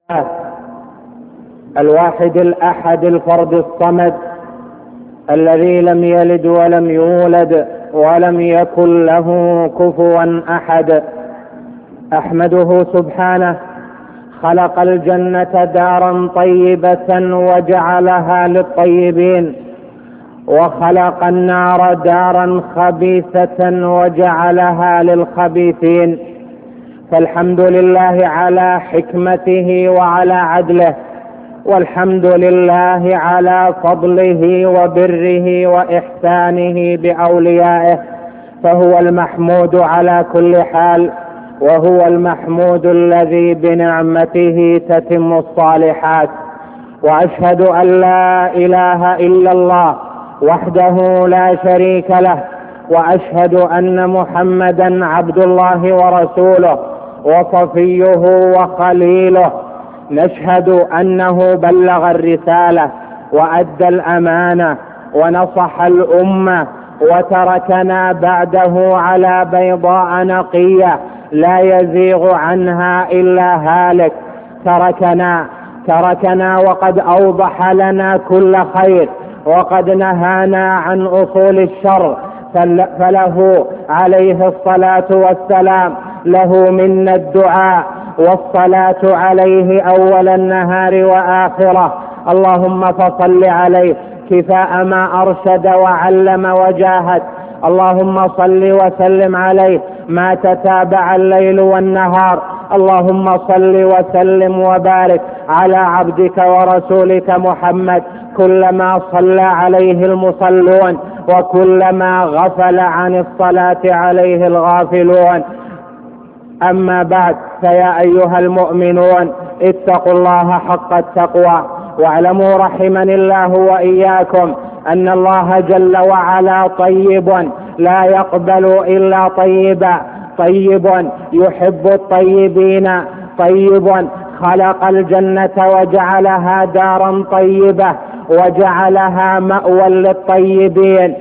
الواحد الأحد الفرد الصمد الذي لم يلد ولم يولد ولم يكن له كفوا أحد. أحمده سبحانه خلق الجنة دارا طيبة وجعلها للطيبين، وخلق النار دارا خبيثة وجعلها للخبيثين. فالحمد لله على حكمته وعلى عدله، والحمد لله على فضله وبره وإحسانه بأوليائه، فهو المحمود على كل حال، وهو المحمود الذي بنعمته تتم الصالحات. وأشهد أن لا إله إلا الله وحده لا شريك له، وأشهد أن محمدا عبد الله ورسوله وصفيه وخليله. نشهد أنه بلغ الرسالة وأدى الأمانة ونصح الأمة، وتركنا بعده على بيضاء نقية لا يزيغ عنها إلا هالك. تركنا وقد أوضح لنا كل خير، وقد نهانا عن أصول الشر، فله عليه الصلاة والسلام له منا الدعاء والصلاة عليه أول النهار وآخره. اللهم فصل عليه كفاء ما أرشد وعلم وجاهد. اللهم صل وسلم عليه ما تتابع الليل والنهار. اللهم صل وسلم وبارك على عبدك ورسولك محمد، كلما صلى عليه المصلون وكلما غفل عن الصلاة عليه الغافلون. أما بعد، فيا أيها المؤمنون اتقوا الله حق التقوى، واعلموا رحمني الله وإياكم أن الله جل وعلا طيب لا يقبل إلا طيبا، طيب يحب الطيبين، طيب خلق الجنة وجعلها دارا طيبة وجعلها مأوى للطيبين.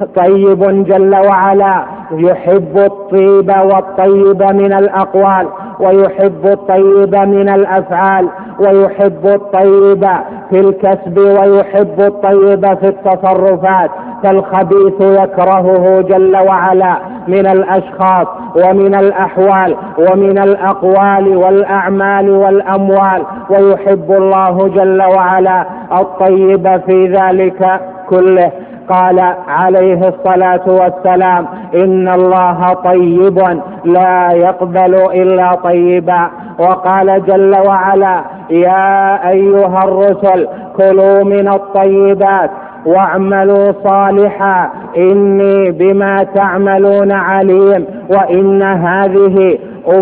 طيب جل وعلا يحب الطيب والطيب من الأقوال، ويحب الطيب من الأفعال، ويحب الطيب في الكسب، ويحب الطيب في التصرفات. فالخبيث يكرهه جل وعلا من الأشخاص ومن الأحوال ومن الأقوال والأعمال والأموال، ويحب الله جل وعلا الطيب في ذلك كله. قال عليه الصلاة والسلام: إن الله طيب لا يقبل إلا طيبا. وقال جل وعلا: يا أيها الرسل كلوا من الطيبات واعملوا صالحا إني بما تعملون عليم، وإن هذه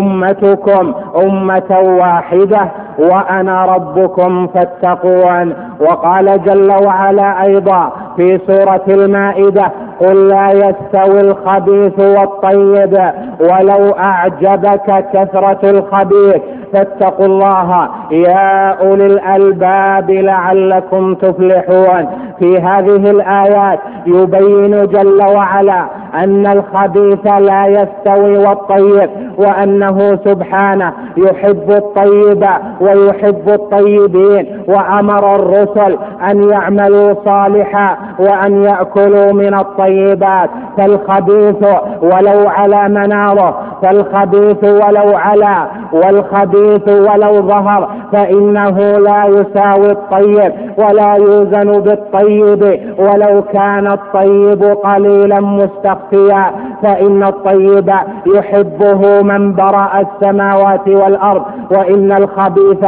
أمتكم أمة واحدة وأنا ربكم فاتقون. وقال جل وعلا أيضا في سورة المائدة: قل لا يستوي الخبيث والطيب ولو أعجبك كثرة الخبيث فاتقوا الله يا أولي الألباب لعلكم تفلحون. في هذه الآيات يبين جل وعلا أن الخبيث لا يستوي والطيب، وأنه سبحانه يحب الطيب ويحب الطيبين، وأمر الرسل أن يعملوا صالحا وأن يأكلوا من الطيبات. فالخبيث ولو على مناره، فالخبيث ولو علا، والخبيث ولو ظهر، فإنه لا يساوي الطيب ولا يوزن بالطيب ولو كان الطيب قليلا مستخفيا. فإن الطيب يحبه من برأ السماوات والأرض، وإن الخبيث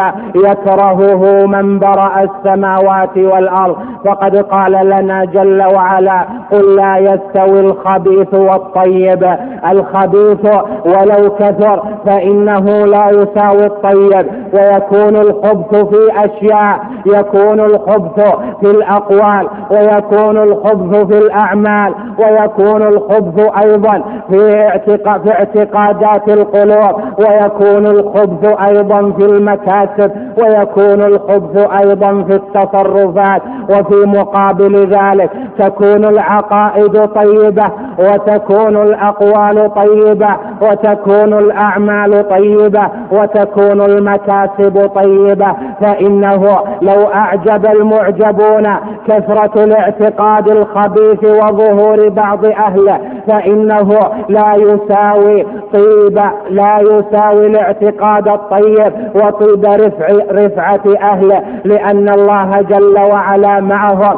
يكرهه من برأ السماوات والأرض. فقد قال لنا جل وعلا: قل لا يستوي الخبيث والطيب. الخبيث ولو كثر فإنه لا يساوي الطيب. ويكون الخبث في أشياء، يكون الخبث في الأقوال، ويكون الخبث في الأعمال، ويكون الخبث أيضا أيضا في اعتقادات القلوب، ويكون الخبث أيضا في المكاسب، ويكون الخبث أيضا في التصرفات. وفي مقابل ذلك تكون العقائد طيبة، وتكون الأقوال طيبة، وتكون الأعمال طيبة، وتكون المكاسب طيبة. فإنه لو أعجب المعجبون كثرة الاعتقاد الخبيث وظهور بعض أهله، فإنه لا يساوي الاعتقاد الطيب وطيب رفعة أهله، لأن الله جل وعلا معهم.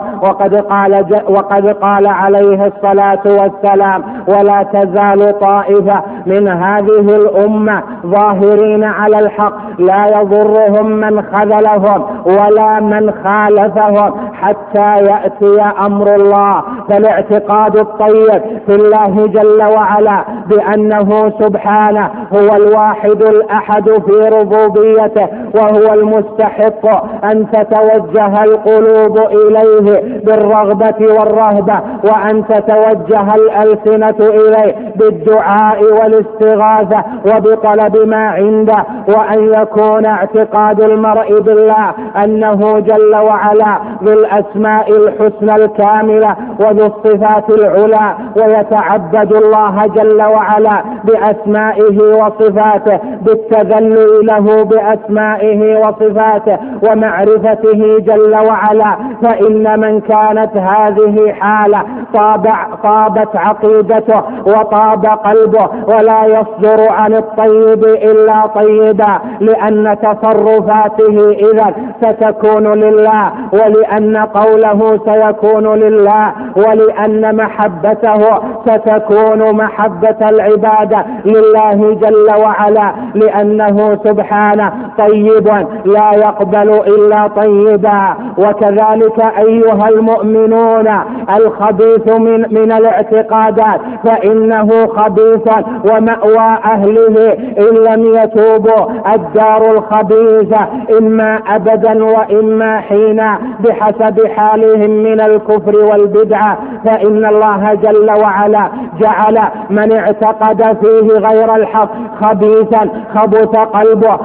وقد قال عليه الصلاة والسلام: ولا تزال طائفة من هذه الأمة ظاهرين على الحق لا يضرهم من خذلهم ولا من خالفهم حتى يأتي أمر الله. فالاعتقاد الطيب في الله جل وعلا بأنه سبحانه هو الواحد الأحد في ربوبيته، وهو المستحق أن تتوجه القلوب إليه بالرغبة والرهبة، وأن تتوجه الألسنة إليه بالدعاء والاستغاثة وبطلب ما عنده، وأن يكون اعتقاد المرء بالله أنه جل وعلا ذو الأسماء الحسنى الكاملة وذو الصفات العلى، ويتعبد الله جل وعلا بأسمائه وصفاته، بالتذلل له بأسمائه وصفاته ومعرفته جل وعلا. فإن من كانت هذه حالة طابت عقيدته وطاب قلبه، ولا يصدر عن الطيب إلا طيبا، لأن تصرفاته إذا ستكون لله، ولأن قوله سيكون لله، ولأن محبته ستكون محبة العبادة لله جل وعلا، لأنه سبحانه طيب لا يقبل إلا طيبا. وكذلك أيها المؤمنون الخبيث من الاعتقادات فإنه خبيث ومأوى أهله إن لم يتوبوا الدار الخبيثة، إما أبدا وإما حينا بحسب حالهم من الكفر والبدعة. فإن الله جل وعلا جعل من اعتقد فيه غير الحق خبيثا خبث قلبه،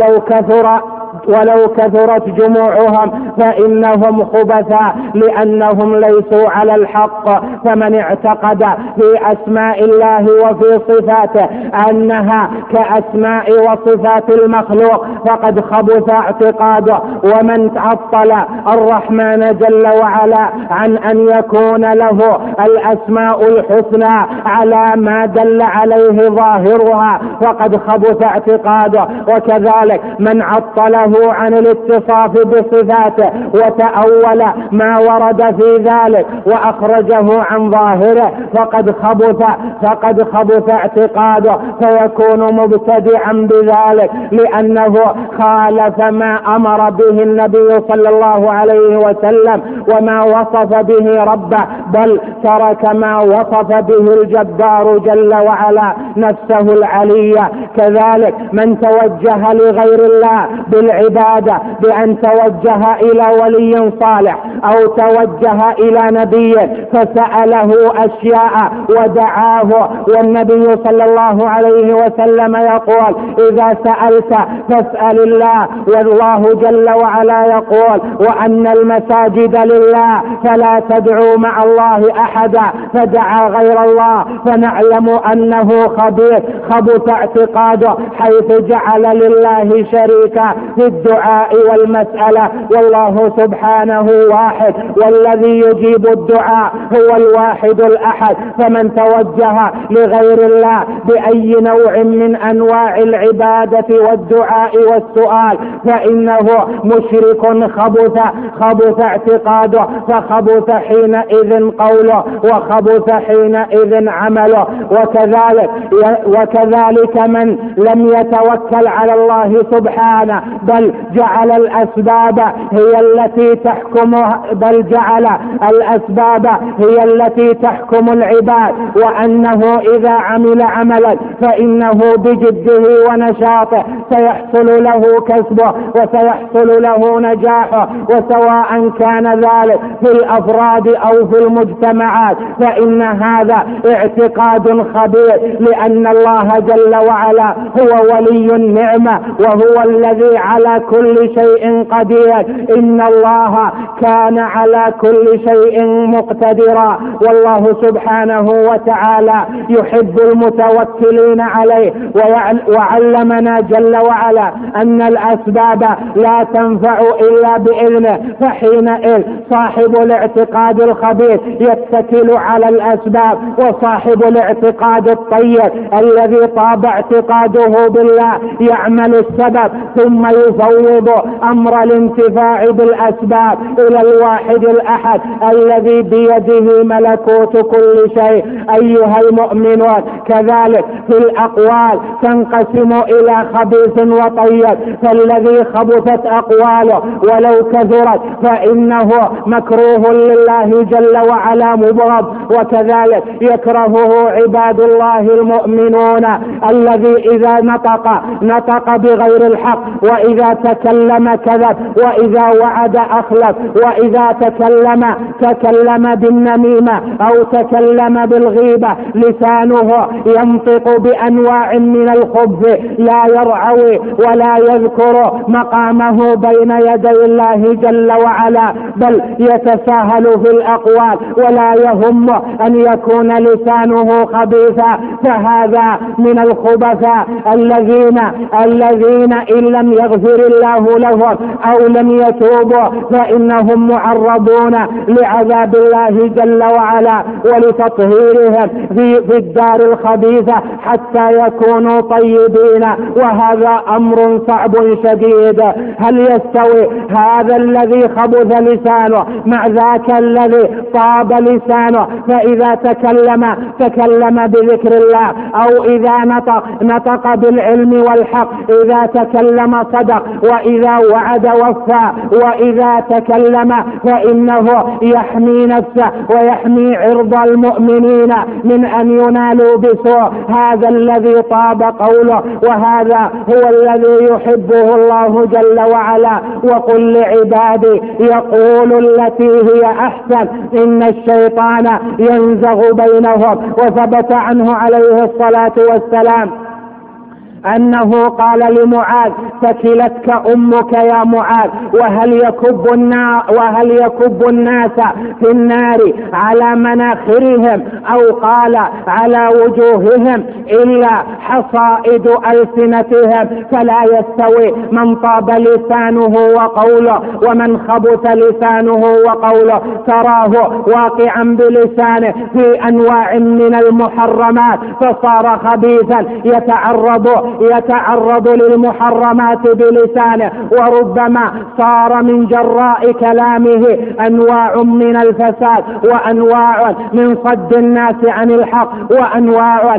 ولو كثرت جموعهم فإنهم خبثا، لأنهم ليسوا على الحق. فمن اعتقد في أسماء الله وفي صفاته أنها كأسماء وصفات المخلوق فقد خبث اعتقاده. ومن عطل الرحمن جل وعلا عن أن يكون له الأسماء الحسنى على ما دل عليه ظاهرها فقد خبث اعتقاده. وكذلك من عطله عن الاتصاف بصفاته وتأول ما ورد في ذلك وأخرجه عن ظاهره فقد خبث اعتقاده، فيكون مبتدعا بذلك، لأنه خالف ما أمر به النبي صلى الله عليه وسلم وما وصف به ربه، بل ترك ما وصف به الجبار جل وعلا نفسه العلية. كذلك من توجه لغير الله بالعبادة بأن توجه إلى ولي صالح أو توجه إلى نبي فسأله أشياء ودعاه، والنبي صلى الله عليه وسلم يقول: إذا سألت فاسأل الله، والله جل وعلا يقول: وأن المساجد لله فلا تدعوا مع الله أحدا، فدعا غير الله. فنعلم أنه خبث اعتقاده حيث جعل لله شريكا في الدعاء والمسألة، والله سبحانه واحد، والذي يجيب الدعاء هو الواحد الأحد. فمن توجه لغير الله بأي نوع من أنواع العبادة والدعاء والسؤال فإنه مشرك خبث اعتقاده، فخبث حينئذ قوله وخبث حينئذ عمله. وكذلك من لم يتوكل على الله سبحانه بل جعل الأسباب هي التي تحكم العباد، وأنه إذا عمل عملا فإنه بجده ونشاطه سيحصل له كسبه وسيحصل له نجاحه، وسواء كان ذلك في الأفراد أو في المجتمعات، فإن هذا اعتقاد خبيث، لأن الله جل وعلا هو ولي النعمة وهو الذي على كل شيء قدير. إن الله كان على كل شيء مقتدرا، والله سبحانه وتعالى يحب المتوكلين عليه، وعلمنا جل وعلا أن الأسباب لا تنفع إلا بإذنه، فحينئذ صاحب الاعتقاد الخبيث يتكل على الأسباب، وصاحب الاعتقاد الطيب الذي طاب اعتقاده بالله يعمل السبب ثم يفوض أمر الانتفاع بالأسباب إلى الواحد الأحد الذي بيده ملكوت كل شيء. أيها المؤمنون، كذلك في الأقوال تنقسم إلى خبيث وطيب، فالذي خبثت أقواله ولو كثرت فإنه مكروه لله جل وعلا مبغض، وكذلك يكرهه عباد الله المؤمنون الذي إذا نطق بغير الحق، وإذا تكلم كذب، وإذا وعد أخلف، وإذا تكلم بالنميمة أو تكلم بالغيبة، لسانه ينطق بأنواع من الخبث لا يرعوي ولا يذكر مقامه بين يدي الله جل وعلا، بل يتساهل في الأقوال ولا يهم أن يكون لسانه خبيثا. فهذا من الخبثاء الذين إن لم يغفر الله لهم أو لم يتوبوا فإنهم معرضون لعذاب الله جل وعلا ولتطهيرهم في الدار الخبيثة حتى يكونوا طيبين، وهذا أمر صعب شديد. هل يستوي هذا الذي خبث لسانه مع ذاك الذي طاب لسانه، فإذا تكلم بذكر الله، أو إذا نطق بالعلم والحق، إذا تكلم صدق، وإذا وعد وفى، وإذا تكلم فإنه يحمي نفسه ويحمي عرض المؤمنين من أن ينالوا بسوء. هذا الذي طاب قوله، وهذا هو الذي يحبه الله جل وعلا. وقل لعبادي يقول التي هي أحسن إن الشيطان ينزغ بينهم. وثبت عنه عليه الصلاة والسلام أنه قال لمعاذ: ثكلتك أمك يا معاذ، وهل يكب الناس في النار على مناخرهم أو قال على وجوههم إلا حصائد ألسنتهم، فلا يستوي من طاب لسانه وقوله ومن خبث لسانه وقوله. تراه واقعا بلسانه في أنواع من المحرمات فصار خبيثا يتعرض للمحرمات بلسانه، وربما صار من جراء كلامه أنواع من الفساد، وأنواع من صد الناس عن الحق، وأنواع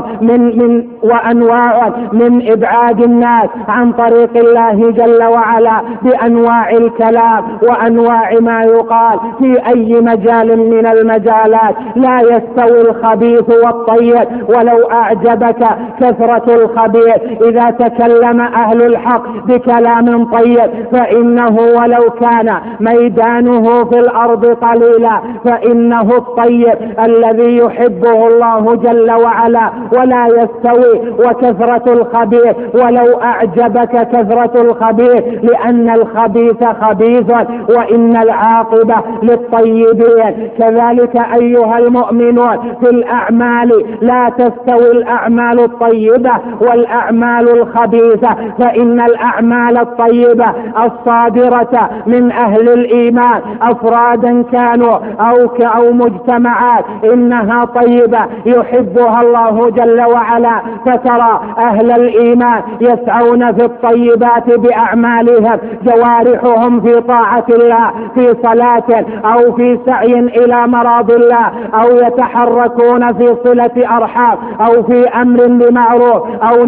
من إبعاد الناس عن طريق الله جل وعلا بأنواع الكلام وأنواع ما يقال في أي مجال من المجالات. لا يستوي الخبيث والطيب ولو أعجبك كثرة الخبيث. إذا تكلم أهل الحق بكلام طيب فإنه ولو كان ميدانه في الأرض قليلا فإنه الطيب الذي يحبه الله جل وعلا. ولا يستوي وكثرة الخبيث ولو أعجبك كثرة الخبيث، لأن الخبيث خبيث وإن العاقبة للطيبين. كذلك أيها المؤمنون في الأعمال لا تستوي الأعمال الطيبة والأعمال الخبيثة، فإن الأعمال الطيبة الصادرة من أهل الإيمان أفرادا كانوا أو مجتمعات إنها طيبة يحبها الله جل وعلا. فترى أهل الإيمان يسعون في الطيبات بأعمالهم، جوارحهم في طاعة الله، في صلاة أو في سعي إلى مراض الله، أو يتحركون في صلة أرحام، أو في أمر بمعروف أو نهي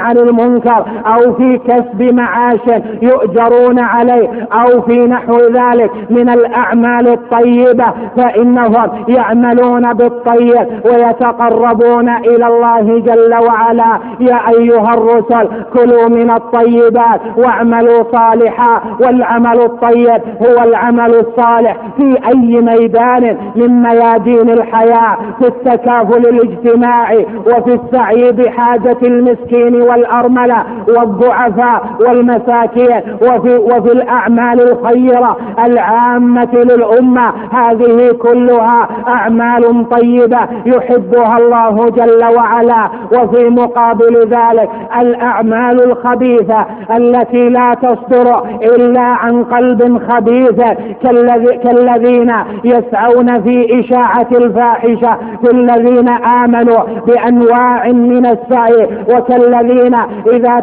عن المنكر أو في كسب معاش يؤجرون عليه أو في نحو ذلك من الأعمال الطيبة، فإنهم يعملون بالطيب ويتقربون إلى الله جل وعلا. يا أيها الرسل كلوا من الطيبات واعملوا صالحا، والعمل الطيب هو العمل الصالح في أي ميدان من ميادين الحياة، في التكافل الاجتماعي وفي السعي بحاجة المسكين والأرملة والضعفاء والمساكين، وفي الأعمال الخيرة العامة للأمة. هذه كلها أعمال طيبة يحبها الله جل وعلا. وفي مقابل ذلك الأعمال الخبيثة التي لا تصدر إلا عن قلب خبيث، كالذين يسعون في إشاعة الفاحشة في الذين آمنوا بأنواع من السعي، وكالذين إذا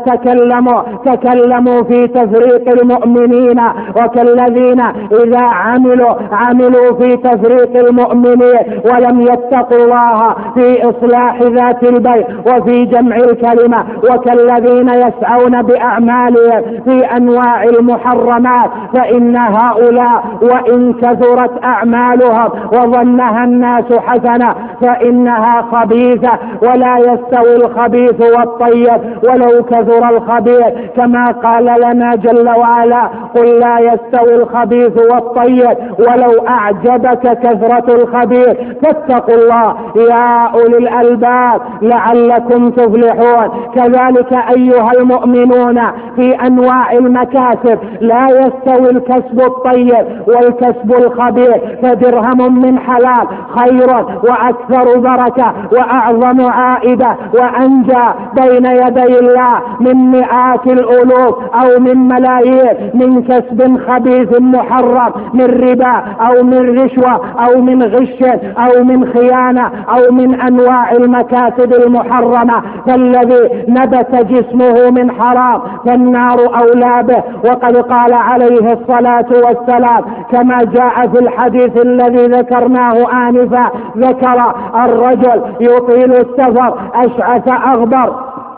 تكلموا في تفريق المؤمنين، وكالذين إذا عملوا في تفريق المؤمنين ولم يتقوا الله في إصلاح ذات البين وفي جمع الكلمة، وكالذين يسعون بأعمالهم في أنواع المحرمات. فإن هؤلاء وإن كثرت أعمالهم وظنها الناس حسنة فإنها خبيثة، ولا يستوي الخبيث والطيب ولو كثر الخبيث، كما قال لنا جل وعلا: قل لا يستوي الخبيث والطيب ولو أعجبك كثرة الخبيث فاتقوا الله يا أولي الألباب لعلكم تفلحون. كذلك أيها المؤمنون في أنواع المكاسب لا يستوي الكسب الطيب والكسب الخبيث، فدرهم من حلال خير وأكثر بركة وأعظم عائدة وأنجى بين يدي الله من مئات الألوف أو من ملايين من كسب خبيث محرم، من ربا أو من رشوة أو من غش أو من خيانة أو من أنواع المكاسب المحرمة. فالذي نبت جسمه من حرام فالنار أولى به. وقد قال عليه الصلاة والسلام كما جاء في الحديث الذي ذكرناه آنفا، ذكر الرجل يطيل السفر أشعث أغبر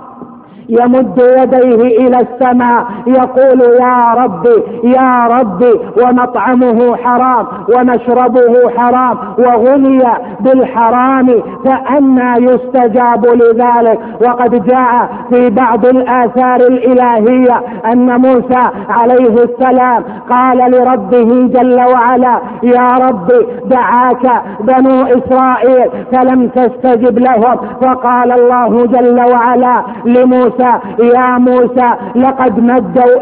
يمد يديه إلى السماء يقول: يا ربي يا ربي، ومطعمه حرام ومشربه حرام وغني بالحرام، فأنى يستجاب لذلك؟ وقد جاء في بعض الآثار الإلهية أن موسى عليه السلام قال لربه جل وعلا: يا ربي دعاك بنو إسرائيل فلم تستجب لهم، فقال الله جل وعلا لموسى: يا موسى لقد مدوا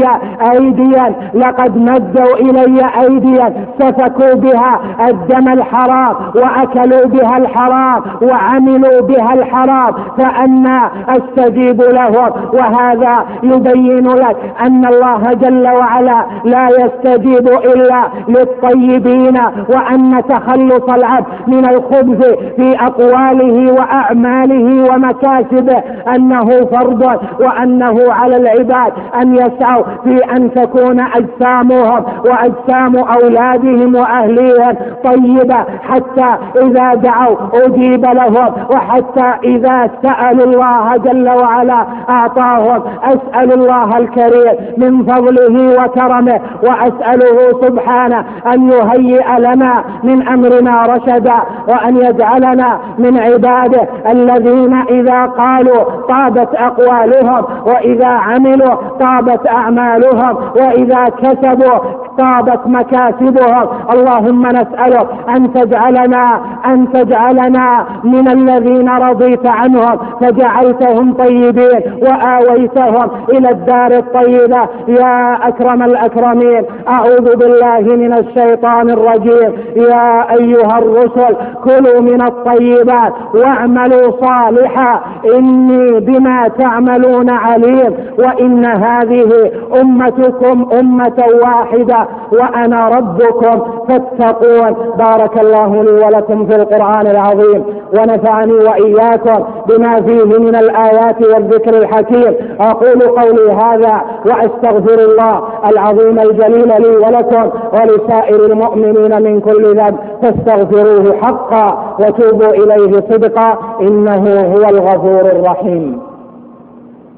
إلي أيديا سفكوا بها الدم الحرام وأكلوا بها الحرام وعملوا بها الحرام، فأنا أستجيب لهم. وهذا يبين لك أن الله جل وعلا لا يستجيب إلا للطيبين، وأن تخلص العبد من الخبث في أقواله وأعماله ومكاسبه أنه فرض، وأنه على العباد أن يسعوا في أن تكون أجسامهم وأجسام أولادهم وأهليهم طيبة، حتى إذا دعوا أجيب لهم، وحتى إذا سألوا الله جل وعلا أعطاهم. أسأل الله الكريم من فضله وكرمه، وأسأله سبحانه أن يهيئ لنا من أمرنا رشدا، وأن يجعلنا من عباده الذين إذا قالوا طابت أقوالهم، وإذا عملوا طابت أعمالهم، وإذا كسبوا طابت مكاسبهم. اللهم نسألك أن تجعلنا من الذين رضيت عنهم فجعلتهم طيبين وآويتهم إلى الدار الطيبة يا أكرم الأكرمين. أعوذ بالله من الشيطان الرجيم. يا أيها الرسل كلوا من الطيبات واعملوا صالحا إني بما تعملون عليم، وإن هذه أمتكم أمة واحدة وأنا ربكم فاتقون. بارك الله لي ولكم في القرآن العظيم، ونفعني وإياكم بما فيه من الآيات والذكر الحكيم. أقول قولي هذا وأستغفر الله العظيم الجليل لي ولكم ولسائر المؤمنين من كل ذنب، فاستغفروه حقا وتوبوا إليه صدقا إنه هو الغفور الرحيم.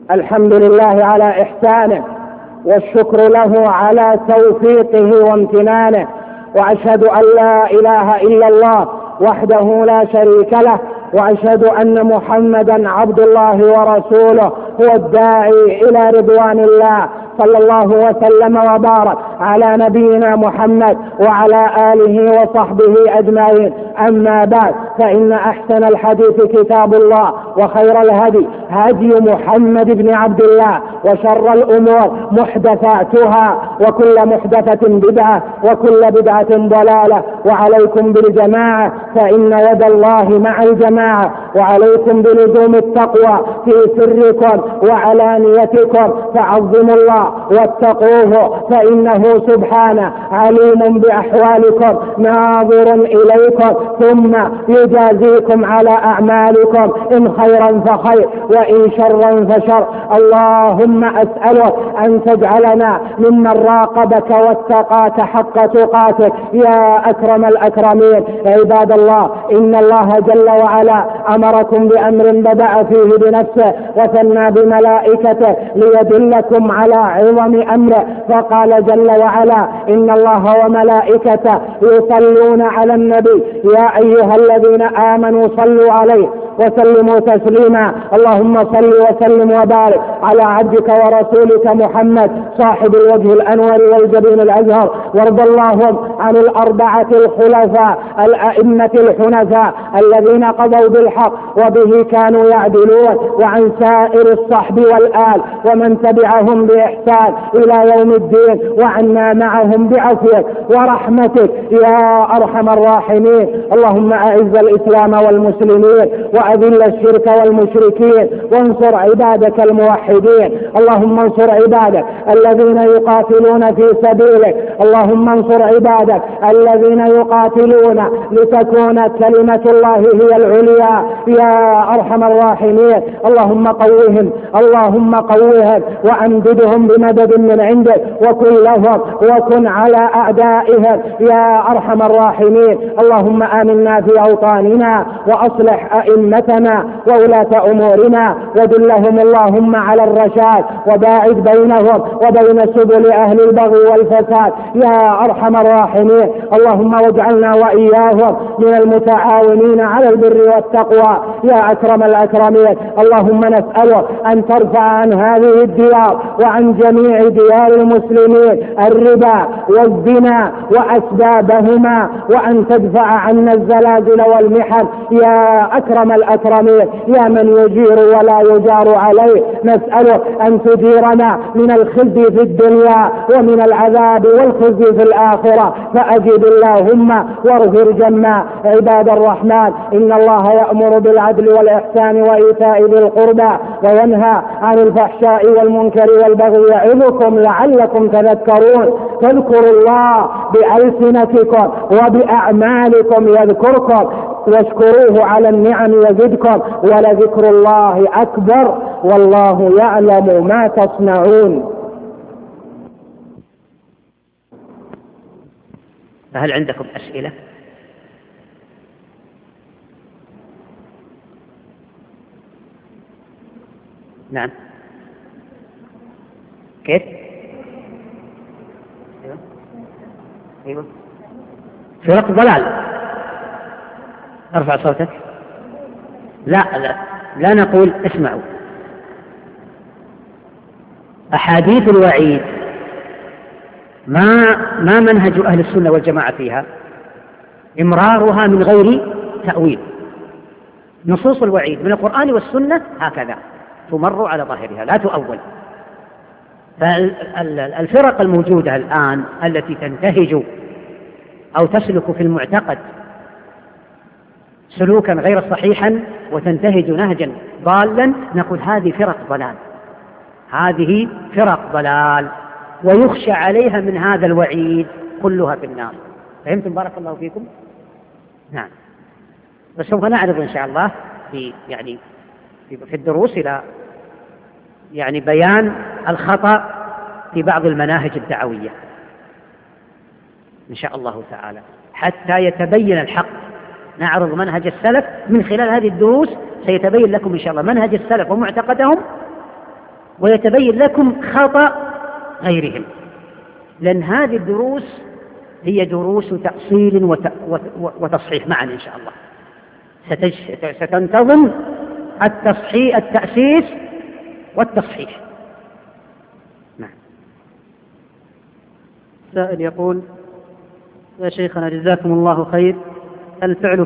الحمد لله على إحسانه، والشكر له على توفيقه وامتنانه، وأشهد أن لا إله إلا الله وحده لا شريك له، وأشهد أن محمدا عبد الله ورسوله هو الداعي إلى رضوان الله، صلى الله وسلم وبارك على نبينا محمد وعلى آله وصحبه أجمعين. أما بعد، فإن أحسن الحديث كتاب الله، وخير الهدي هدي محمد بن عبد الله، وشر الأمور محدثاتها، وكل محدثة بدعة، وكل بدعة ضلالة. وعليكم بالجماعة فإن يد الله مع الجماعة، وعليكم بلزوم التقوى في سركم وعلانيتكم، فعظموا الله واتقوه، فإنه سبحانه عليم بأحوالكم ناظر إليكم، ثم يجازيكم على أعمالكم، إن خيرا فخير وإن شرا فشر. اللهم أسألك أن تجعلنا ممن راقبك واتقاك حق تقاتك يا أكرم الأكرمين. عباد الله، إن الله جل وعلا أمركم بأمر بدأ فيه بنفسه وثنى بملائكته ليدلكم على عظم أمره، فقال جل وعلا: إن الله وملائكته يصلون على النبي يا أيها الذين آمنوا صلوا عليه وسلموا تسليما. اللهم صل وسلم وبارك على عبدك ورسولك محمد صاحب الوجه الأنور والجبين الأزهر، وارض اللهم عن الأربعة الخلفاء الأئمة الحنفاء الذين قضوا بالحق وبه كانوا يعدلون، وعن سائر الصحب والآل ومن تبعهم بإحسان إلى يوم الدين، وعنا معهم بعفوك ورحمتك يا أرحم الراحمين. اللهم أعز الإسلام والمسلمين، وأذل الشرك والمشركين، وانصر عبادك الموحدين. اللهم انصر عبادك الذين يقاتلون في سبيلك، اللهم انصر عبادك الذين يقاتلون لتكون كلمة الله هي العليا يا أرحم الراحمين. اللهم قوهم، اللهم قوهم وأمددهم بمدد من عندك، وكن لهم وكن على أعدائهم يا أرحم الراحمين. اللهم آمنا في أوطاننا، وأصلح أئمتنا وولاة أمورنا، ودلهم اللهم على الرشاد، وباعد بينهم وبين سبل أهل البغي والفساد يا أرحم الراحمين. اللهم واجعلنا وإياهم من المتعاونين على البر والتقوى يا أكرم الأكرمين. اللهم نسألك أن ترفع عن هذه الديار وعن جميع ديار المسلمين الربا والزنا وأسبابهما، وأن تدفع عنا الزلازل والمحن يا أكرم الأكرمين يا من يجير ولا يجار عليه. نسألك أن تجيرنا من الخزي في الدنيا ومن العذاب والخزي في الآخرة، فأجب اللهم واغفر جمّا. عباد الرحمن، إن الله يأمر بالعدل والإحسان وإيتاء ذي القربى، وينهى عن الفحشاء والمنكر والبغي، يعظكم لعلكم تذكرون. فاذكروا الله بألسنتكم وبأعمالكم يذكركم، واشكروه على النعم يزدكم، ولذكر الله أكبر والله يعلم ما تصنعون. فهل عندكم أسئلة؟ نعم. كيف؟ أيوة. فرق ضلال. ارفع صوتك. لا نقول اسمعوا. أحاديث الوعيد ما منهج أهل السنة والجماعة فيها؟ إمرارها من غير تأويل. نصوص الوعيد من القرآن والسنة هكذا تمر على ظاهرها لا تؤول. فالفرق الموجودة الآن التي تنتهج أو تسلك في المعتقد سلوكا غير صحيحا وتنتهج نهجا ضالا، نقول هذه فرق ضلال، هذه فرق ضلال، ويخشى عليها من هذا الوعيد كلها في النار. فهمتم؟ بارك الله فيكم. نعم. بس سوف نعرض إن شاء الله في الدروس إلى بيان الخطأ في بعض المناهج الدعوية إن شاء الله تعالى، حتى يتبين الحق. نعرض منهج السلف من خلال هذه الدروس، سيتبين لكم إن شاء الله منهج السلف ومعتقدهم ويتبين لكم خطأ غيرهم، لأن هذه الدروس هي دروس تأصيل وتصحيح معا إن شاء الله. ستنتظم التأسيس والتصحيح. نعم. سائل يقول: يا شيخنا جزاكم الله خير، هل فعل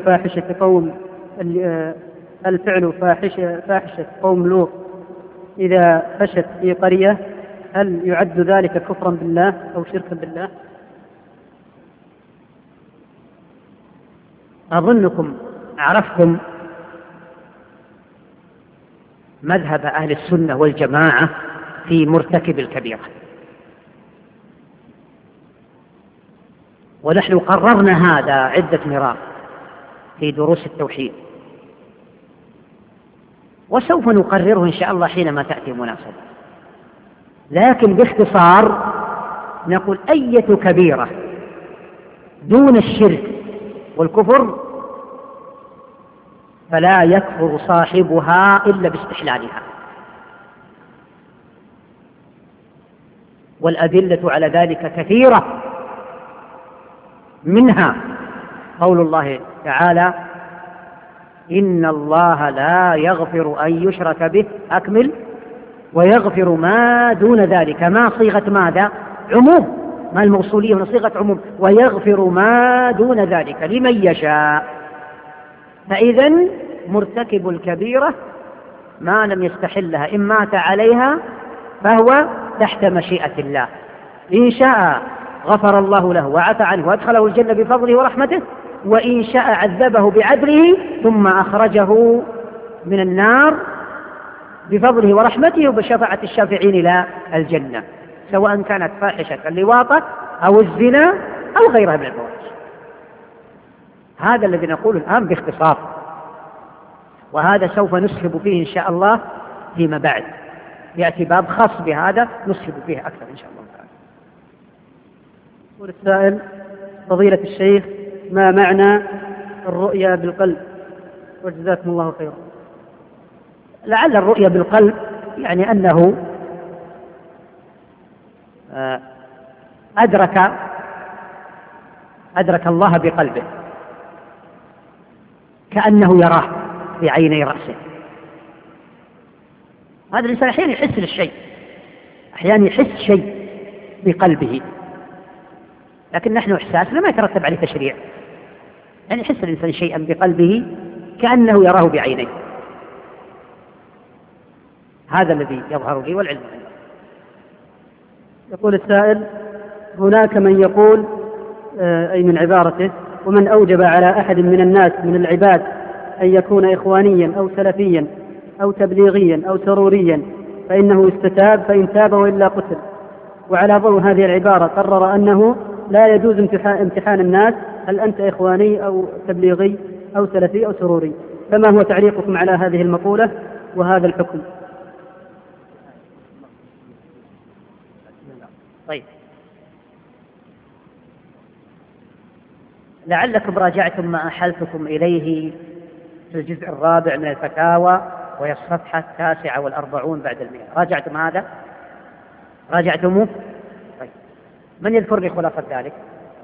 فاحشة قوم لوط إذا فشت في قرية هل يعد ذلك كفرا بالله أو شركا بالله؟ أظنكم عرفتم مذهب أهل السنة والجماعة في مرتكب الكبيرة، ونحن قررنا هذا عدة مرات في دروس التوحيد، وسوف نقرره إن شاء الله حينما تأتي مناسبة. لكن باختصار نقول أية كبيرة دون الشرك والكفر فلا يكفر صاحبها إلا باستحلالها، والأدلة على ذلك كثيرة، منها قول الله تعالى: إن الله لا يغفر أن يشرك به أكمل ويغفر ما دون ذلك. ما صيغة ماذا؟ عموم، ما الموصولية من صيغة عموم، ويغفر ما دون ذلك لمن يشاء. فإذا مرتكب الكبيرة ما لم يستحلها إن مات عليها فهو تحت مشيئة الله، إن شاء غفر الله له وعفى عنه وأدخله الجنة بفضله ورحمته، وإن شاء عذبه بعدله ثم أخرجه من النار بفضله ورحمته وبشفاعة الشافعين إلى الجنة، سواء كانت فاحشة اللواطة أو الزنا أو غيرها من الفواحش. هذا الذي نقوله الآن باختصار، وهذا سوف نسهب فيه إن شاء الله فيما بعد، يأتي باب خاص بهذا نسهب فيه أكثر إن شاء الله تعالى. يقول السائل: فضيلة الشيخ، ما معنى الرؤيا بالقلب؟ وجزاكم الله خيرا. لعل الرؤيا بالقلب يعني أنه أدرك الله بقلبه، كأنه يراه بعيني رأسه. هذا الإنسان أحيانا يحس للشيء، أحيانا يحس شيء بقلبه، لكن نحن إحساسنا ما يترتب عليه تشريع، يعني يحس الإنسان شيئا بقلبه كأنه يراه بعينيه. هذا الذي يظهر لي والعلم عنده. يقول السائل: هناك من يقول أي من عبارته: ومن أوجب على أحد من الناس من العباد أن يكون إخوانيا أو سلفيا أو تبليغيا أو سروريا فإنه يستتاب، فإن تاب وإلا قتل. وعلى ضوء هذه العبارة قرر أنه لا يجوز امتحان الناس هل أنت إخواني أو تبليغي أو سلفي أو سروري. فما هو تعليقكم على هذه المقولة وهذا الحكم؟ طيب، لعلكم راجعتم ما أحلتكم إليه في الجزء الرابع من الفتاوى، وهي الصفحة 49 بعد 100. راجعتم هذا؟ راجعتموه؟ طيب، من يذكر لي خلاصة ذلك؟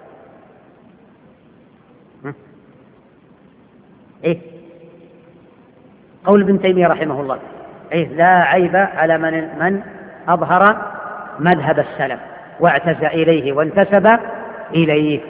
إيه؟ قول ابن تيمية رحمه الله: إيه، لا عيب على من أظهر مذهب السلف واعتزى إليه وانتسب إليه.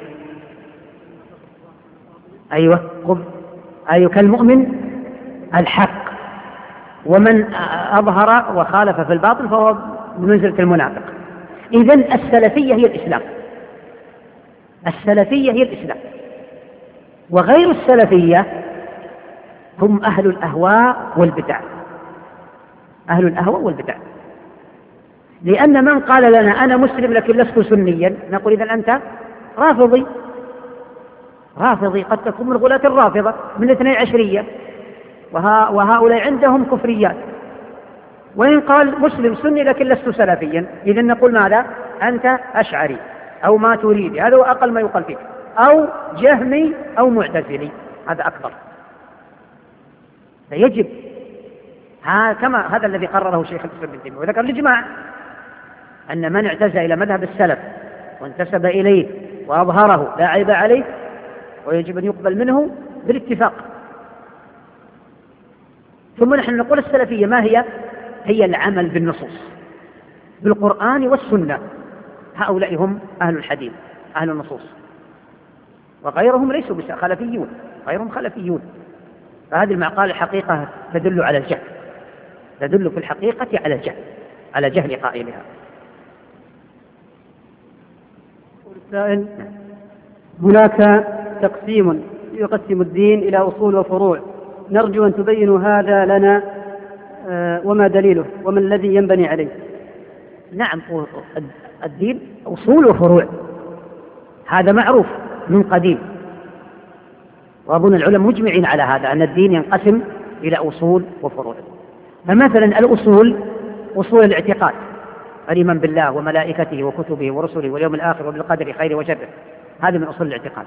أيوة كالمؤمن الحق، ومن أظهر وخالف في الباطل فهو بمنزلة المنافق. إذن السلفية هي الإسلام، السلفية هي الإسلام، وغير السلفية هم أهل الأهواء والبدع، أهل الأهواء والبدع. لأن من قال لنا أنا مسلم لكن لست سنيا نقول إذن أنت رافضي. قد تكون من غلاة الرافضة من 12 وهؤلاء عندهم كفريات. وإن قال مسلم سني لكن لست سلفيا إذن نقول ماذا؟ أنت أشعري أو ما تريد، هذا هو أقل ما يقال فيك، أو جهمي أو معتزلي، هذا أكبر. فيجب كما هذا الذي قرره شيخ الإسلام ابن تيمية، وذكر الإجماع أن من اعتزى إلى مذهب السلف وانتسب إليه وأظهره لا عيب عليه ويجب أن يقبل منه بالاتفاق. ثم نحن نقول السلفية ما هي؟ هي العمل بالنصوص بالقرآن والسنة. هؤلاء هم أهل الحديث أهل النصوص، وغيرهم ليسوا خلفيون، غيرهم خلفيون. فهذه المعقال الحقيقة تدل على الجهل، تدل في الحقيقة على الجهل، على جهل قائلها. السائل: هناك تقسيم يقسم الدين إلى أصول وفروع، نرجو أن تبينوا هذا لنا وما دليله وما الذي ينبني عليه. نعم، الدين أصول وفروع، هذا معروف من قديم، وأظن العلماء مجمعين على هذا أن الدين ينقسم إلى أصول وفروع. فمثلا الأصول أصول الاعتقاد، الإيمان بالله وملائكته وكتبه ورسله واليوم الآخر وبالقدر خيره وشره، هذه من أصول الاعتقاد.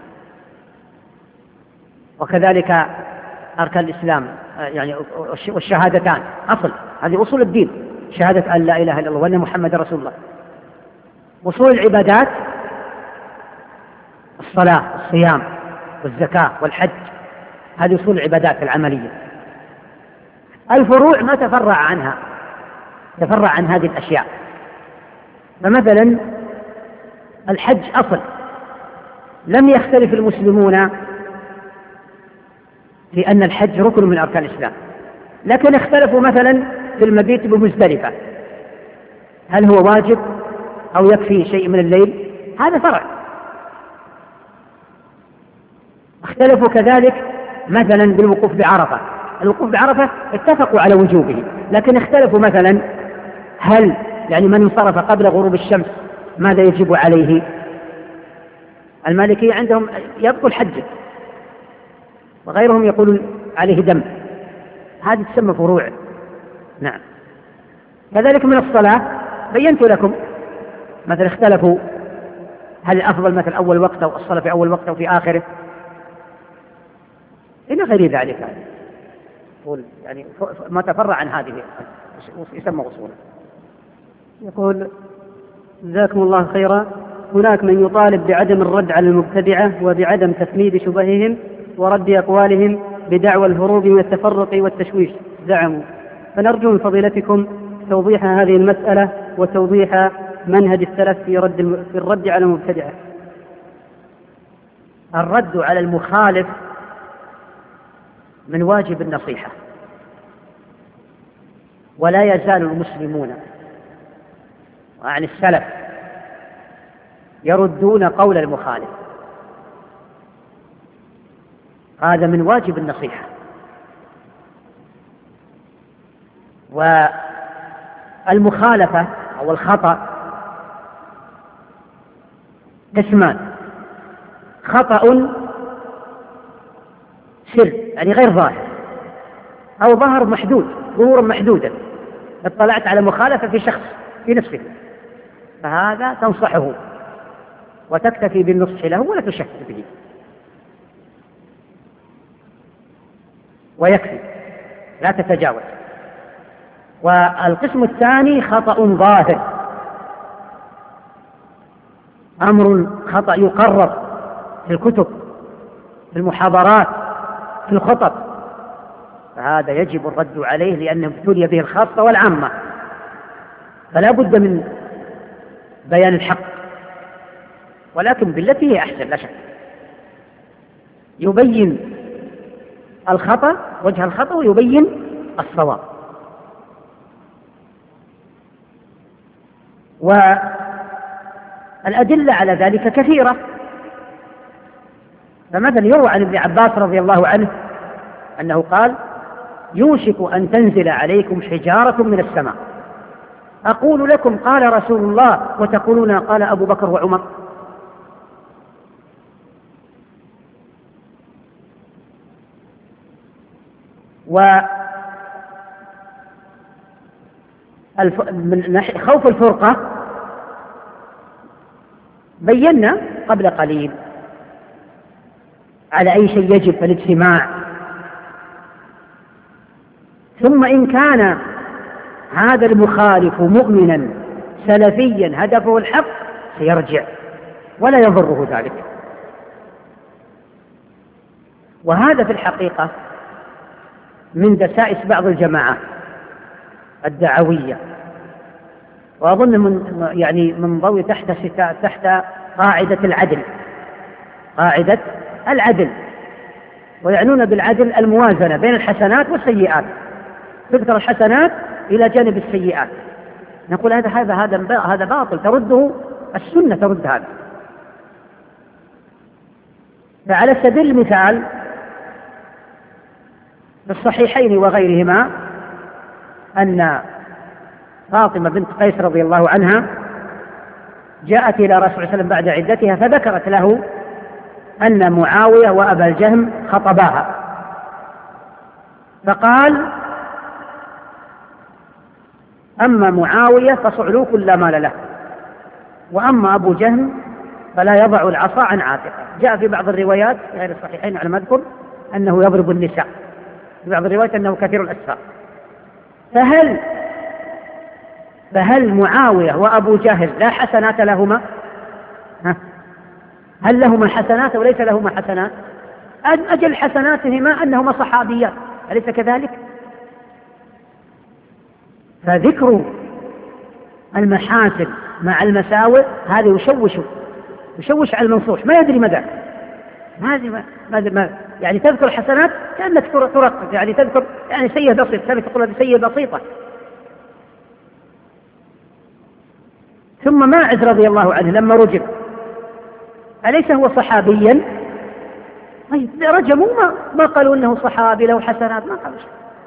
وكذلك أركان الإسلام يعني والشهادتان أصل، هذه أصول الدين، شهادة أن لا إله إلا الله وأن محمد رسول الله. أصول العبادات الصلاة والصيام والزكاة والحج، هذه أصول العبادات العملية. الفروع ما تفرع عنها، تفرع عن هذه الأشياء. فمثلا الحج أصل، لم يختلف المسلمون في أن الحج ركن من أركان الإسلام، لكن اختلفوا مثلا في المبيت بمزدلفة، هل هو واجب أو يكفي شيء من الليل؟ هذا فرع. اختلفوا كذلك مثلا بالوقوف بعرفة، الوقوف بعرفة اتفقوا على وجوبه، لكن اختلفوا مثلا هل يعني من انصرف قبل غروب الشمس ماذا يجب عليه؟ المالكية عندهم يبطل حجه، وغيرهم يقول عليه دم. هذه تسمى فروع. نعم. كذلك من الصلاة بينت لكم، مثلا اختلفوا هل الأفضل مثل أول وقت أو الصلاة في أول وقت أو في آخره إلى غير ذلك. يعني ما تفرع عن هذه يسمى أصولا. يقول: جزاكم الله خيرا، هناك من يطالب بعدم الرد على المبتدعة وبعدم تفنيد شبههم ورد أقوالهم بدعوى الهروب من التفرق والتشويش زعموا، فنرجو من فضيلتكم توضيح هذه المسألة وتوضيح منهج السلف في الرد على المبتدعة. الرد على المخالف من واجب النصيحة، ولا يزال المسلمون وعن السلف يردون قول المخالف، هذا من واجب النصيحة. والمخالفة أو الخطأ قسمان: خطأ سر يعني غير ظاهر، أو ظهر محدود ظهورا محدودا، اطلعت على مخالفة في شخص في نفسه، فهذا تنصحه وتكتفي بالنصح له ولا تشك به ويكفي، لا تتجاوز. والقسم الثاني خطأ ظاهر، أمر خطأ يقرر في الكتب في المحاضرات في الخطب، فهذا يجب الرد عليه لأنه ابتلي به الخاصة والعامة، فلا بد من بيان الحق، ولكن بالتي هي أحسن لا شك. يبين الخطأ وجه الخطأ ويبين الصواب. والأدلة على ذلك كثيرة. فمثلا يروى عن ابن عباس رضي الله عنه أنه قال: يوشك أن تنزل عليكم حجارة من السماء، أقول لكم قال رسول الله وتقولون قال أبو بكر وعمر. من خوف الفرقة بينا قبل قليل على أي شيء يجب الاجتماع ثم إن كان هذا المخالف مؤمنا سلفيا هدفه الحق سيرجع ولا يضره ذلك. وهذا في الحقيقة من دسائس بعض الجماعات الدعوية، وأظن من ضوء تحت قاعدة العدل، ويعنون بالعدل الموازنة بين الحسنات والسيئات، تذكر الحسنات إلى جانب السيئات. نقول هذا باطل، ترده السنة، ترد هذا. فعلى سبيل المثال في الصحيحين وغيرهما أن فاطمة بنت قيس رضي الله عنها جاءت إلى رسول الله صلى الله عليه وسلم بعد عدتها فذكرت له أن معاوية وأبا الجهم خطباها، فقال: أما معاوية فصعلوك لا مال له، وأما أبو جهم فلا يضع العصا عن عاتقه. جاء في بعض الروايات غير الصحيحين على ما أذكر أنه يضرب النساء، في بعض الروايات أنه كثير الأسفار. فهل معاوية وأبو جهل لا حسنات لهما؟ هل لهما حسنات وليس لهما حسنات؟ أجل حسناتهما أنهما صحابيات، أليس كذلك؟ فذكر المحاسن مع المساوئ هذا يشوش على المنصوح، ما يدري مدى يعني تذكر حسنات كأنك ترقق، يعني تذكر يعني سيئة بسيط، كأنك تقول هذه سيئة بسيطة. ثم ماعز رضي الله عنه لما رجم أليس هو صحابيا؟ طيب رجموا ما قالوا إنه صحابي له حسنات، ما قالوا شيء.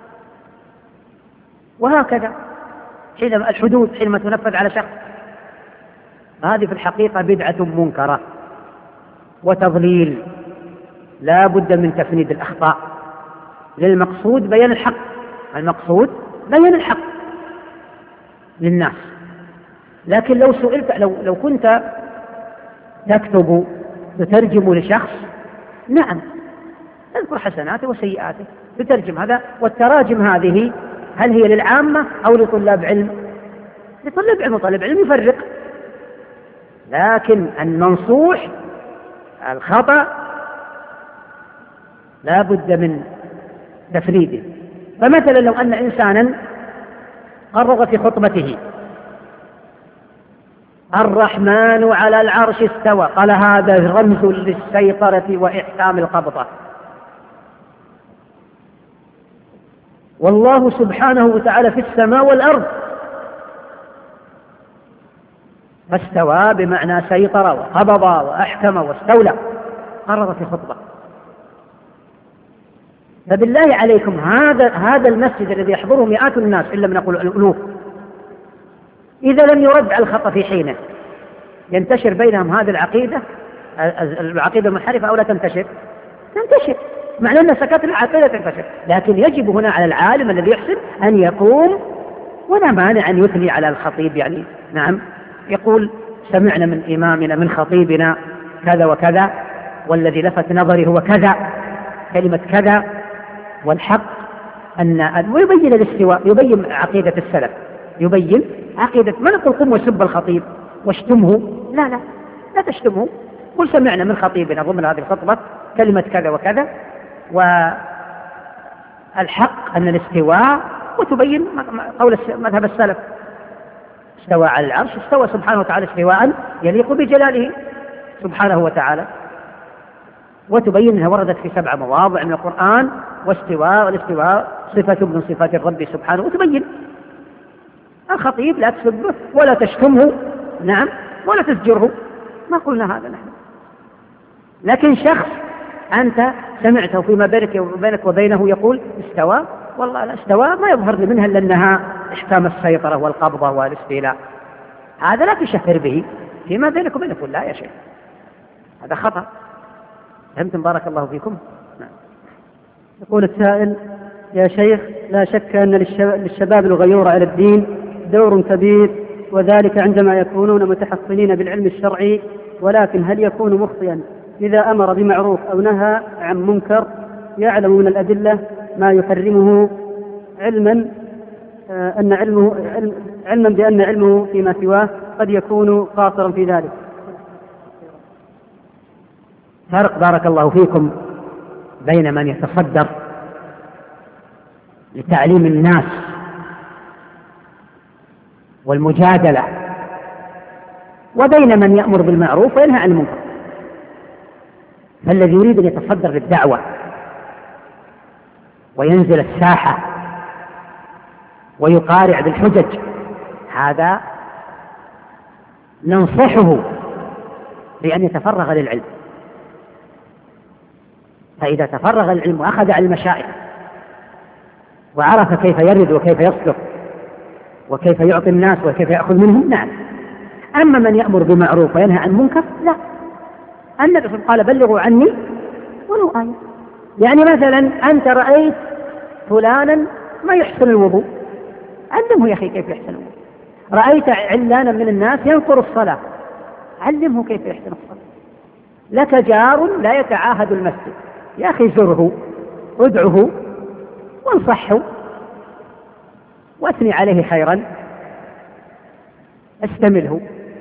وهكذا حينما الحدود حينما تنفذ على شخص، هذه في الحقيقة بدعة منكرة وتضليل، لا بد من تفنيد الأخطاء للمقصود بيان الحق، المقصود بيان الحق للناس. لكن لو سئلت، لو كنت تكتب تترجم لشخص، نعم تذكر حسناته وسيئاته، تترجم هذا. والتراجم هذه هل هي للعامة أو لطلاب علم؟ لطلاب علم، وطالب علم يفرق. لكن المنصوح الخطأ لا بد من تفريده. فمثلا لو أن إنسانا قرر في خطبته: الرحمن على العرش استوى، قال هذا رمز للسيطرة وإحكام القبضة، والله سبحانه وتعالى في السماء والأرض، فاستوى بمعنى سيطر وقبض وأحكم واستولى، قرر في خطبة. فبالله عليكم هذا المسجد الذي يحضره مئات الناس إن لم نقل الألوف، إذا لم يرد على الخطأ في حينه ينتشر بينهم هذه العقيدة المنحرفة أو لا تنتشر؟ تنتشر، معنى أن سكت العقيدة تنتشر. لكن يجب هنا على العالم الذي يحسن أن يقوم، ولا مانع أن يثني على الخطيب، يعني نعم يقول: سمعنا من إمامنا من خطيبنا كذا وكذا، والذي لفت نظري هو كذا، كلمة كذا، والحق ويبين الاستواء، يبين عقيدة السلف، يبين عقيدة. ما نقول قم وسب الخطيب واشتمه، لا تشتمه، قل سمعنا من خطيبنا ضمن هذه الخطبة كلمة كذا وكذا، والحق أن الاستواء، وتبين قول مذهب السلف: استوى على العرش، استوى سبحانه وتعالى استواء يليق بجلاله سبحانه وتعالى، وتبين أنها وردت في 7 مواضع من القرآن، والاستواء صفة من صفات الرب سبحانه، وتبين. الخطيب لا تسبه ولا تشتمه، نعم، ولا تزجره، ما قلنا هذا نحن. لكن شخص أنت سمعته فيما بينك وبينه يقول استوى، والله لا استوى ما يظهر لي منها لأنها إحكام السيطرة والقبضة والاستيلاء، هذا لا تشهر به فيما بينك وبينه. لا يا شيخ، هذا خطأ. فهمتم؟ بارك الله فيكم. يقول السائل: يا شيخ، لا شك أن للشباب الغيور على الدين دور كبير، وذلك عندما يكونون متحصنين بالعلم الشرعي، ولكن هل يكون مخطئا إذا أمر بمعروف أو نهى عن منكر يعلم من الأدلة ما يحرمه علما أن علما بأن علمه فيما سواه قد يكون قاصرا في ذلك. فرق بارك الله فيكم بين من يتصدر لتعليم الناس والمجادلة وبين من يأمر بالمعروف وينهى عن المنكر. فالذي يريد أن يتصدر للدعوة وينزل الساحة ويقارع بالحجج هذا ننصحه بأن يتفرغ للعلم، فإذا تفرغ للعلم وأخذ على المشايخ وعرف كيف يرد وكيف يصدق وكيف يعطي الناس وكيف يأخذ منهم نعم. أما من يأمر بمعروف وينهى عن منكر لا. النبي قال بلغوا عني ولو آية. يعني مثلا أنت رأيت فلانا ما يحسن الوضوء، علمه يا أخي كيف يحسن الوضوء. رأيت علانا من الناس ينقر الصلاة، علمه كيف يحسن الصلاة. لك جار لا يتعاهد المسجد، يا أخي زره ادعه وانصحه واثني عليه خيرا، استمله.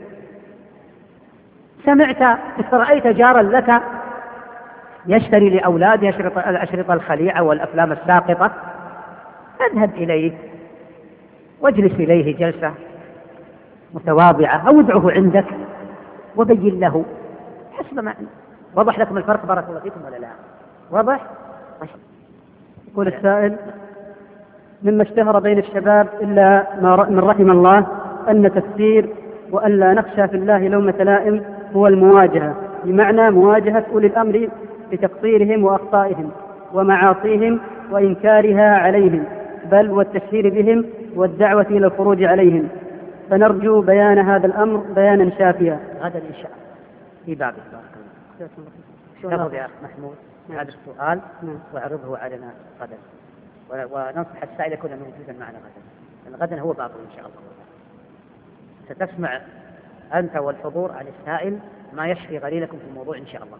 سمعت رأيت جارا لك يشتري لأولاده الأشرطة الخليعة والأفلام الساقطة، اذهب إليه واجلس إليه جلسة متواضعة أو ادعه عندك وبين له حسب ما. وضح لكم الفرق بارك الله فيكم ولا لا؟ وضح؟ يقول السائل: مما اشتهر بين الشباب إلا من رحم الله أن تفسير وألا نخشى في الله لومة لائم هو المواجهة، بمعنى مواجهة أولي الأمر بتقصيرهم وأخطائهم ومعاصيهم وإنكارها عليهم، بل والتشهير بهم والدعوة إلى الخروج عليهم. فنرجو بيان هذا الأمر بيانا شافيا. غدا إن شاء الله في بابه. تفضل يا أخ محمود هذا السؤال واعرضه علينا غدا، وننصح السائل يكون موجودا معنا غدا، لأن غدا هو بابه إن شاء الله. ستسمع أنت والحضور عن السائل ما يشفي غليلكم في الموضوع إن شاء الله.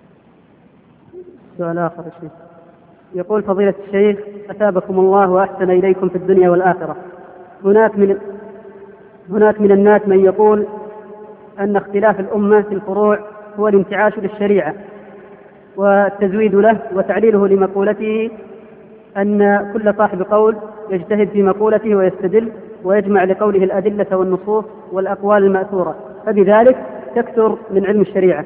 سؤال آخر الشيخ يقول: فضيلة الشيخ أثابكم الله وأحسن إليكم في الدنيا والآخرة، هناك من الناس من يقول أن اختلاف الأمة في الفروع هو الانتعاش للشريعة والتزويد له، وتعليله لمقولته أن كل صاحب قول يجتهد في مقولته ويستدل ويجمع لقوله الأدلة والنصوص والأقوال المأثورة، فبذلك تكثر من علم الشريعة.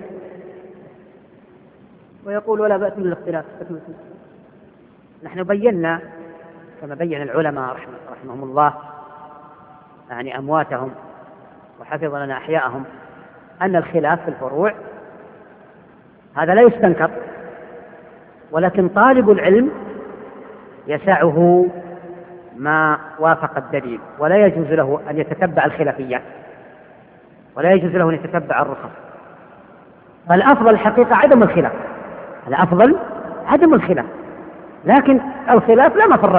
ويقول: ولا بأس من الاختلاف. نحن بينا كما بين العلماء رحمهم الله، يعني أمواتهم وحفظ لنا أحياءهم، أن الخلاف في الفروع هذا لا يستنكر، ولكن طالب العلم يسعه ما وافق الدليل، ولا يجوز له أن يتتبع الخلافيات ولا يجوز له أن يتتبع الرخص. فالأفضل الحقيقة عدم الخلاف، الأفضل عدم الخلاف، لكن الخلاف لا مفر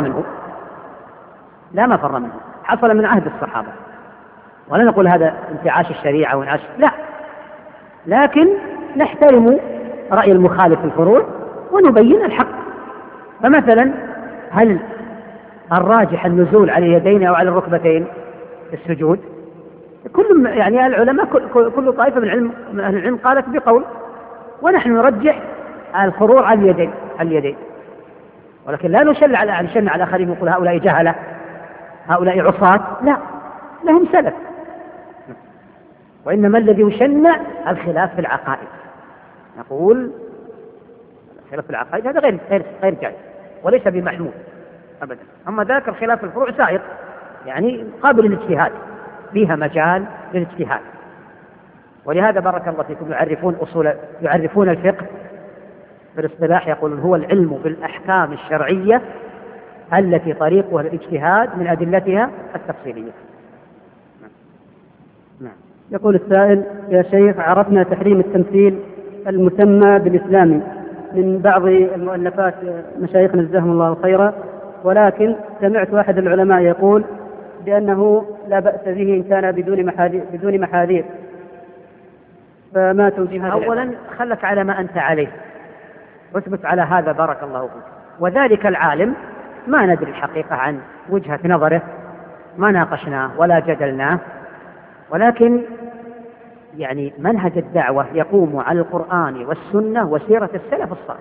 منه، حصل من عهد الصحابة، ولا نقول هذا انتعاش الشريعة وانعاش، لا، لكن نحترم رأي المخالف في الفروع ونبين الحق. فمثلا هل الراجح النزول على اليدين أو على الركبتين في السجود؟ كل يعني العلماء كل طائفة من أهل العلم قالت بقول، ونحن نرجح الخروج على اليدين، ولكن لا نشن على آخرين ونقول هؤلاء جهلة هؤلاء عصاة، لا، لهم سلف. وإنما الذي يشنع الخلاف في العقائد، نقول الخلاف في العقائد هذا غير جائز وليس بمحمود أبدا. أما ذاك الخلاف في الفروع سائر، يعني قابل للاجتهاد، فيها مجال للاجتهاد. ولهذا بارك الله فيكم يعرفون الفقه بالاصطلاح، يقولون هو العلم بالأحكام الشرعية التي طريقها الاجتهاد من أدلتها التفصيلية. نعم. يقول السائل: يا شيخ، عرفنا تحريم التمثيل المسمى بالإسلامي من بعض المؤلفات مشايخنا جزاهم الله خيرا، ولكن سمعت أحد العلماء يقول بأنه لا بأس به إن كان بدون محاذير، فما توجيه هذا؟ أولا خلك على ما أنت عليه واثبت على هذا بارك الله فيك. وذلك العالم ما ندري الحقيقة عن وجهة نظره، ما ناقشناه ولا جدلناه، ولكن يعني منهج الدعوة يقوم على القرآن والسنة وسيرة السلف الصالح.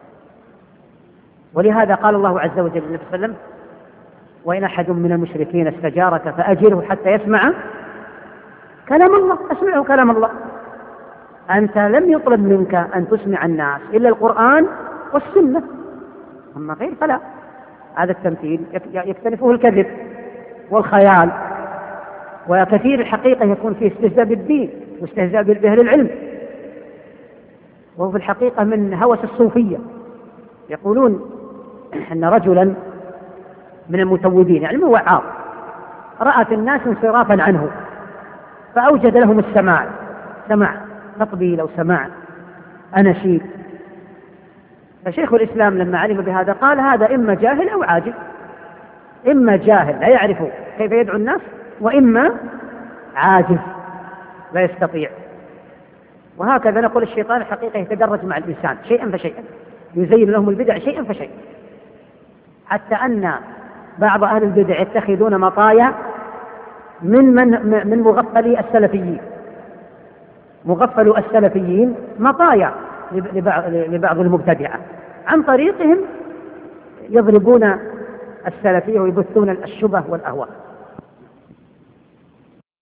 ولهذا قال الله عز وجل للنبي صلى الله عليه وسلم: وإن أحد من المشركين استجارك فأجره حتى يسمع كلام الله. أسمعه كلام الله. أنت لم يطلب منك أن تسمع الناس إلا القرآن والسنة، أما غير فلا. هذا التمثيل يكتنفه الكذب والخيال، وكثير الحقيقة يكون فيه استهزاء بالدين واستهزاء بأهل العلم، وهو في الحقيقة من هوس الصوفية. يقولون أن رجلا من المتودين يعني من وعاظ رأت الناس انصرافا عنه فأوجد لهم السماع، سماع تطبيل أو سماع أناشيد. فشيخ الإسلام لما علم بهذا قال: هذا إما جاهل أو عاجز، إما جاهل لا يعرف كيف يدعو الناس، وإما عاجز لا يستطيع. وهكذا نقول الشيطان الحقيقة يتدرج مع الإنسان شيئا فشيئا، يزين لهم البدع شيئا فشيئا، حتى أن بعض أهل البدع يتخذون مطايا من مغفلي السلفيين. مغفلوا السلفيين مطايا لبعض المبتدعة، عن طريقهم يضربون السلفية ويبثون الشبه والأهواء.